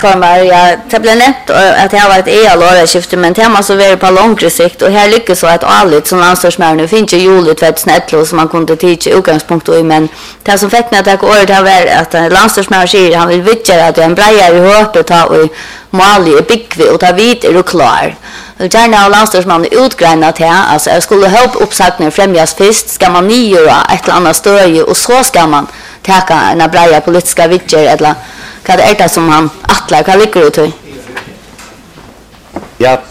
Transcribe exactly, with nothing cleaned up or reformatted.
kommer, ja, det blir nätt att det har varit E L-åreskifte, men det måste vara på långre sikt, och här lyckas så att allt som landslagsmän nu finns ju juligt för ett snättlo som man kunde titta utgångspunkt i, men det som fick mig att jag året har varit att landslagsmän säger han vill vittja att en breier i hårt och ta och målig i byggvi och ta vid är du klar. Och gärna har landslagsmannen utgränat här, alltså jag skulle hoppa uppsakner främjas först, ska man nygöra ett eller annat stöj och så ska man täcka en breier politiska vittjer eller vad det är det som han attlar, vad ligger det till? Ja,